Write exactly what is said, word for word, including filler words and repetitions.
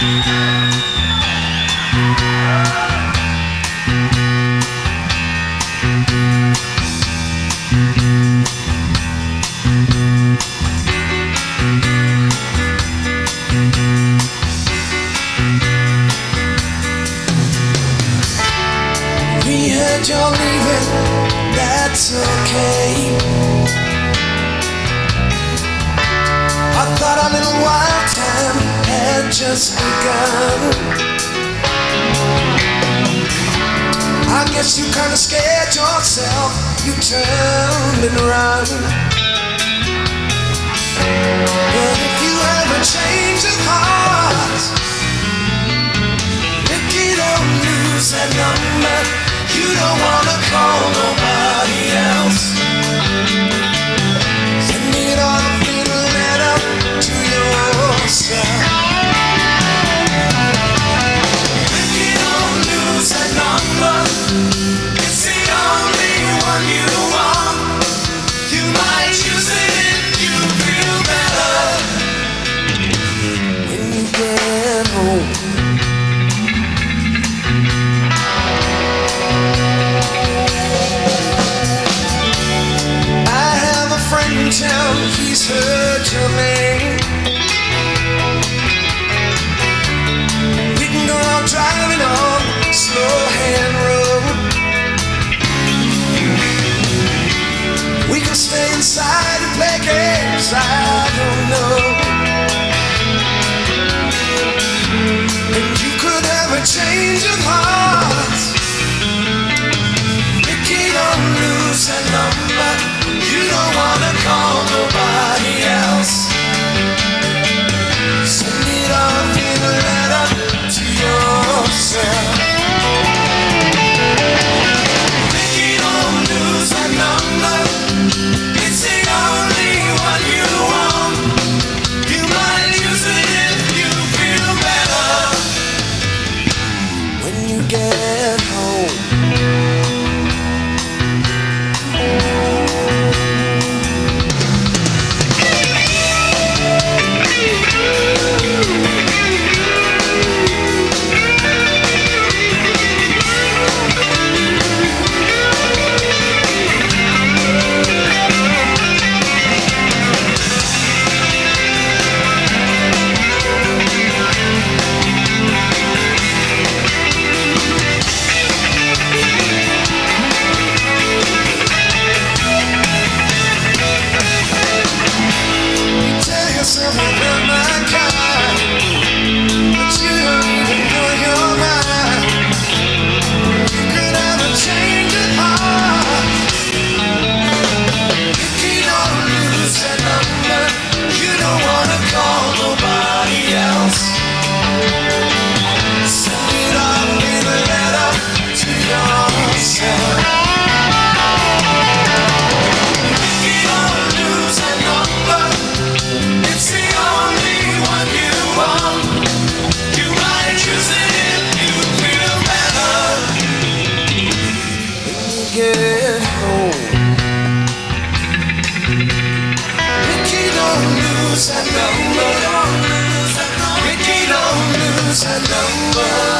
You're leaving, that's okay. I thought our little wild time had just begun. I guess you kinda scared yourself, you turned and run. But if you have a change of heart, Ricky, don't lose that number. You don't wanna call nobody else. Send it off in a letter to yourself. Ricky, don't lose that number. It's the only one you want. You might use it if you feel better. When you get home, town, he's heard your name. We can go out driving on slow hand road. We can stay inside and play games, I don't know. And you could have a change of heart. Ricky, don't lose that number. You don't wanna call nobody else. Send it off in a letter to yourself. Ricky, don't lose that number. It's the only one you want. You might use it if you feel better. When you get home, that number. Ricky, don't lose that number.